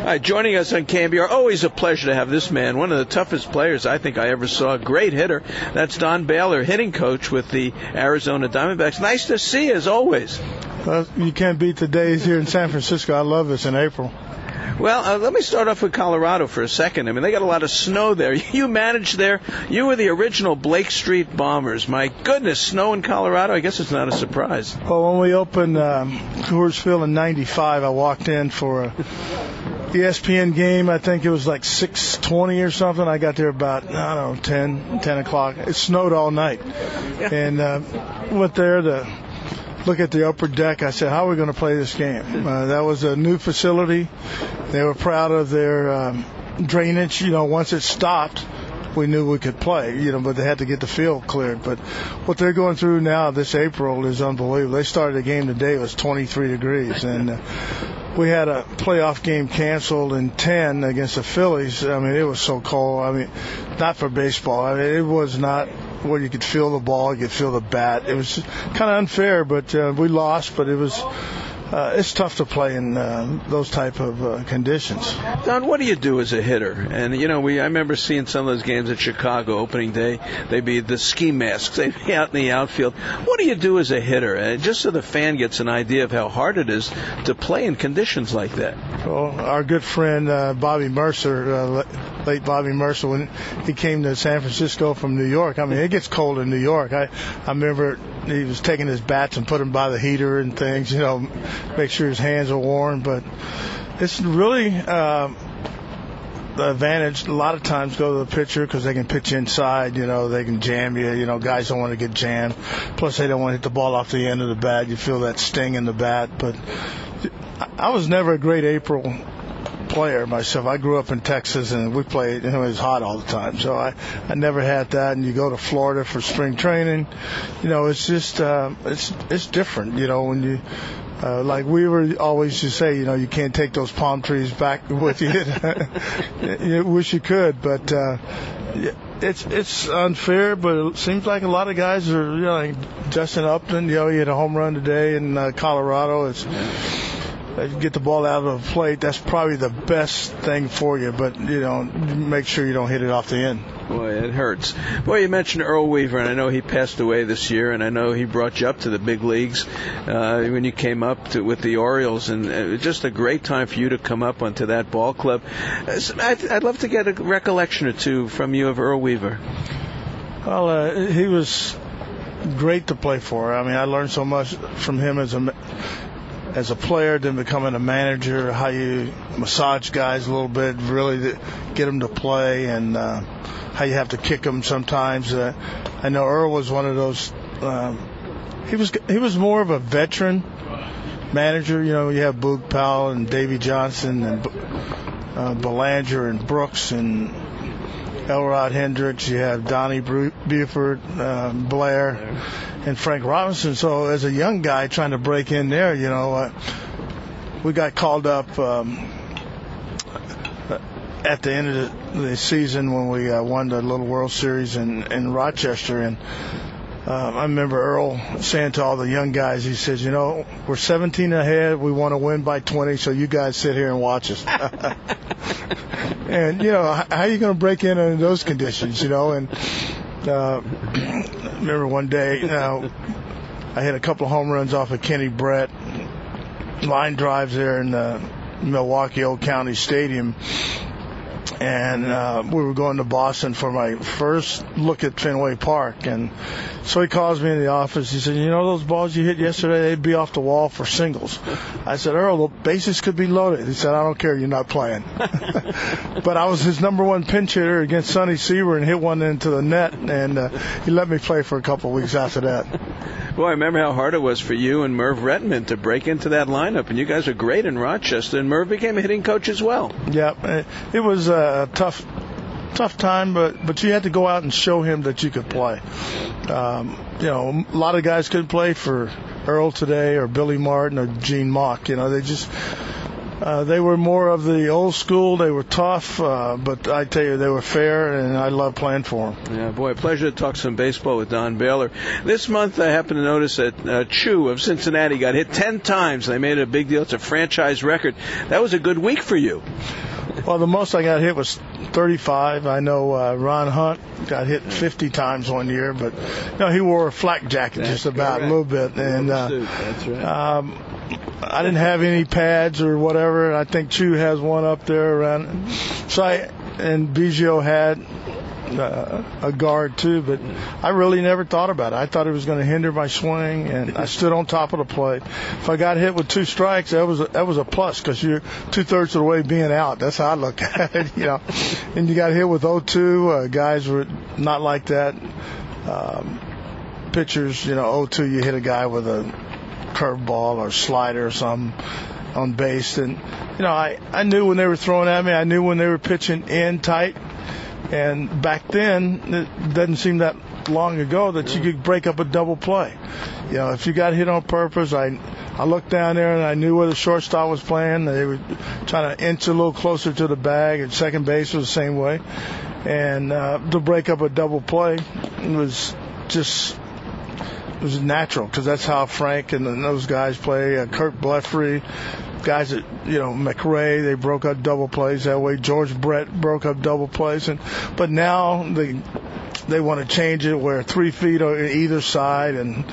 Joining us on KNBR, always a pleasure to have this man, one of the toughest players I think I ever saw, a great hitter. That's Don Baylor, hitting coach with the Arizona Diamondbacks. Nice to see you, as always. Well, you can't beat the days here in San Francisco. I love this in April. Well, let me start off with Colorado for a second. I mean, they got a lot of snow there. You managed there. You were the original Blake Street Bombers. My goodness, snow in Colorado, I guess it's not a surprise. Well, when we opened Coors Field in 95, I walked in for a ESPN game. I think it was like 6:20 or something. I got there about, 10 o'clock. It snowed all night. Yeah. And went there to look at the upper deck. I said, how are we going to play this game? That was a new facility. They were proud of their drainage. Once it stopped, we knew we could play, but they had to get the field cleared. But what they're going through now this April is unbelievable. They started the game today. It was 23 degrees. And we had a playoff game canceled in 10 against the Phillies. I mean, it was so cold. I mean, not for baseball. I mean, it was not where you could feel the ball, you could feel the bat. It was kind of unfair, but we lost. But it's tough to play in those type of conditions. Don, what do you do as a hitter? And I remember seeing some of those games at Chicago opening day. They'd be the ski masks. They'd be out in the outfield. What do you do as a hitter? Just so the fan gets an idea of how hard it is to play in conditions like that. Well, our good friend Bobby Mercer, late Bobby Mercer, when he came to San Francisco from New York. I mean, it gets cold in New York. I remember he was taking his bats and putting them by the heater and things, make sure his hands are warm. But it's really the advantage. A lot of times go to the pitcher because they can pitch inside. They can jam you. Guys don't want to get jammed. Plus, they don't want to hit the ball off the end of the bat. You feel that sting in the bat. But I was never a great April player myself. I grew up in Texas and we played, it was hot all the time. So I never had that. And you go to Florida for spring training, it's just, it's different, when you, like we were always to say, you can't take those palm trees back with you. You wish you could, but, it's unfair, but it seems like a lot of guys are, like Justin Upton, he had a home run today in Colorado. Get the ball out of the plate. That's probably the best thing for you, but make sure you don't hit it off the end. Boy, it hurts. Boy, you mentioned Earl Weaver, and I know he passed away this year, and I know he brought you up to the big leagues when you came up with the Orioles, and it was just a great time for you to come up onto that ball club. I'd love to get a recollection or two from you of Earl Weaver. Well, he was great to play for. I mean, I learned so much from him as a player, then becoming a manager, how you massage guys a little bit, really get them to play, and how you have to kick them sometimes. I know Earl was one of those. He was more of a veteran manager. You have Boog Powell and Davey Johnson and Belanger and Brooks and Elrod Hendricks. You have Donnie Buford, Blair, and Frank Robinson. So as a young guy trying to break in there, we got called up at the end of the season when we won the Little World Series in Rochester. And I remember Earl saying to all the young guys, he says, we're 17 ahead. We want to win by 20, so you guys sit here and watch us. And, how are you going to break in under those conditions, And remember one day, I hit a couple of home runs off of Kenny Brett, line drives there in Milwaukee Old County Stadium. And we were going to Boston for my first look at Fenway Park. And so he calls me in the office. He said, those balls you hit yesterday, they'd be off the wall for singles. I said, Earl, the bases could be loaded. He said, I don't care. You're not playing. But I was his number one pinch hitter against Sonny Seaver and hit one into the net. And he let me play for a couple of weeks after that. Boy, I remember how hard it was for you and Merv Rettenman to break into that lineup. And you guys are great in Rochester. And Merv became a hitting coach as well. Yeah, it was a tough time, but you had to go out and show him that you could play. A lot of guys couldn't play for Earl today or Billy Martin or Gene Mauch. They were more of the old school. They were tough, but I tell you, they were fair, and I loved playing for them. Yeah, boy, a pleasure to talk some baseball with Don Baylor. This month, I happened to notice that Chu of Cincinnati got hit 10 times. They made it a big deal. It's a franchise record. That was a good week for you. Well, the most I got hit was 35. I know Ron Hunt got hit 50 times one year, but he wore a flak jacket just about a little bit. And that's right. I didn't have any pads or whatever. I think Chu has one up there around. And Biggio had a guard too, but I really never thought about it. I thought it was going to hinder my swing, and I stood on top of the plate. If I got hit with 2 strikes, that was a plus, because you're 2/3 of the way being out. That's how I look at it, And you got hit with 0-2. Guys were not like that. Pitchers, 0-2, you hit a guy with a curveball or slider or something on base, and I knew when they were throwing at me. I knew when they were pitching in tight. And back then, it doesn't seem that long ago that you could break up a double play. If you got hit on purpose, I looked down there and I knew where the shortstop was playing. They were trying to inch a little closer to the bag, and second base was the same way. And to break up a double play was natural, because that's how Frank and those guys play. Kurt Blefary, guys that, McRae, they broke up double plays that way. George Brett broke up double plays. But now they want to change it where 3 feet on either side. And,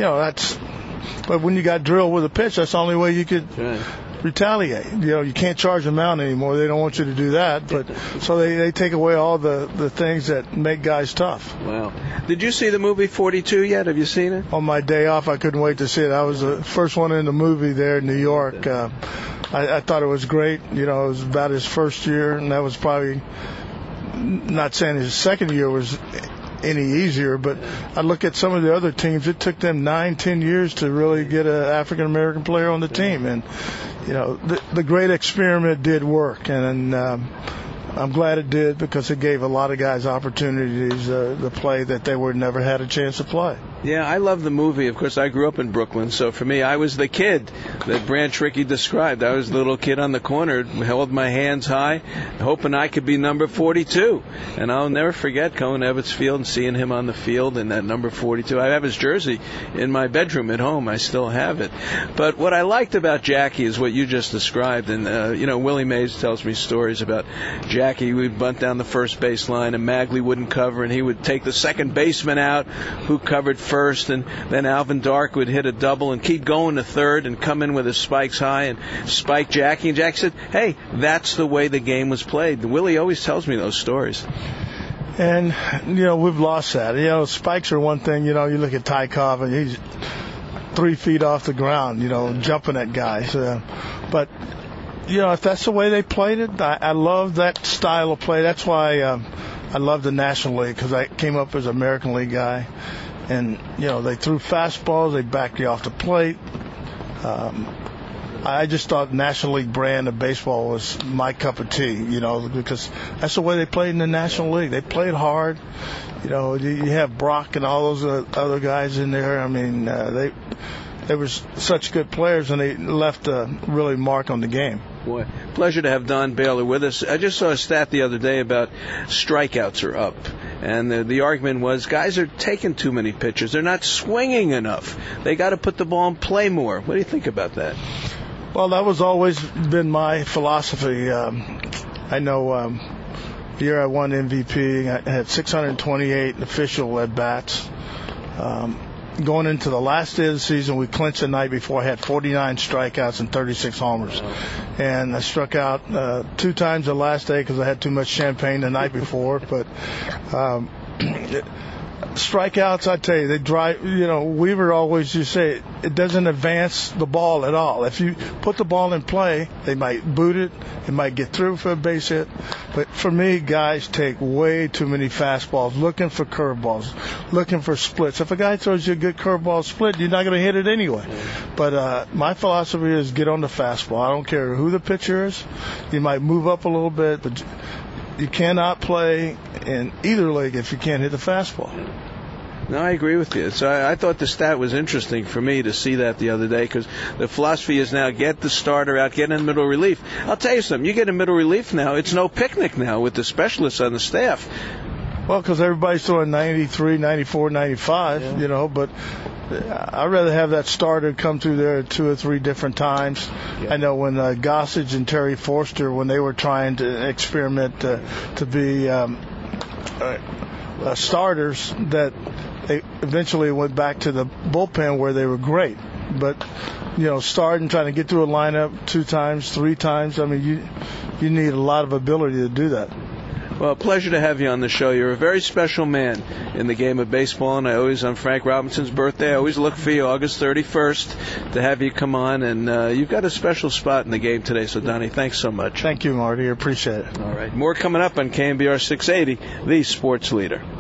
but when you got drilled with a pitch, that's the only way you could retaliate. You can't charge them out anymore. They don't want you to do that. But so they take away all the things that make guys tough. Wow. Did you see the movie 42 yet? Have you seen it? On my day off, I couldn't wait to see it. I was the first one in the movie there in New York. I thought it was great. It was about his first year, and that was probably, not saying his second year was any easier, but I look at some of the other teams. It took them 9-10 years to really get an African American player on the team, and the great experiment did work, and I'm glad it did, because it gave a lot of guys opportunities to play that they would never had a chance to play. Yeah, I love the movie. Of course, I grew up in Brooklyn, so for me, I was the kid that Branch Rickey described. I was the little kid on the corner, held my hands high, hoping I could be number 42. And I'll never forget Cohen Evetts Field and seeing him on the field in that number 42. I have his jersey in my bedroom at home. I still have it. But what I liked about Jackie is what you just described. And, Willie Mays tells me stories about Jackie. We'd bunt down the first base line, and Magley wouldn't cover, and he would take the second baseman out who covered first, and then Alvin Dark would hit a double and keep going to third and come in with his spikes high and spike Jackie. And Jackie said, hey, that's the way the game was played. Willie always tells me those stories. And, we've lost that. Spikes are one thing. You look at Tykov, and he's 3 feet off the ground, jumping at guys. But, if that's the way they played it, I love that style of play. That's why I love the National League, because I came up as an American League guy. And, they threw fastballs, they backed you off the plate. I just thought National League brand of baseball was my cup of tea, because that's the way they played in the National League. They played hard. You have Brock and all those other guys in there. I mean, they were such good players, and they left a really mark on the game. Boy, pleasure to have Don Baylor with us. I just saw a stat the other day about strikeouts are up. And the argument was guys are taking too many pitches. They're not swinging enough. They got to put the ball in play more. What do you think about that? Well, that was always been my philosophy. I know the year I won MVP, I had 628 official at-bats. Going into the last day of the season, we clinched the night before. I had 49 strikeouts and 36 homers. And I struck out 2 times the last day because I had too much champagne the night before. But strikeouts, I tell you, they drive. Weaver always used to say it doesn't advance the ball at all. If you put the ball in play, they might boot it. It might get through for a base hit. But for me, guys take way too many fastballs, looking for curveballs, looking for splits. If a guy throws you a good curveball split, you're not going to hit it anyway. But my philosophy is get on the fastball. I don't care who the pitcher is. You might move up a little bit, but you cannot play in either league if you can't hit the fastball. No, I agree with you. So I thought the stat was interesting for me to see that the other day, because the philosophy is now get the starter out, get in middle relief. I'll tell you something. You get in middle relief now, it's no picnic now with the specialists on the staff. Well, because everybody's throwing 93, 94, 95, you know, but I'd rather have that starter come through there 2 or 3 different times. Yeah. I know when Gossage and Terry Forster, when they were trying to experiment to be starters, that they eventually went back to the bullpen where they were great. But, you know, starting, trying to get through a lineup 2 times, 3 times, I mean, you need a lot of ability to do that. Well, pleasure to have you on the show. You're a very special man in the game of baseball, and I always, on Frank Robinson's birthday, I always look for you August 31st to have you come on, and you've got a special spot in the game today. So, Donnie, thanks so much. Thank you, Marty. I appreciate it. All right. More coming up on KNBR 680, the sports leader.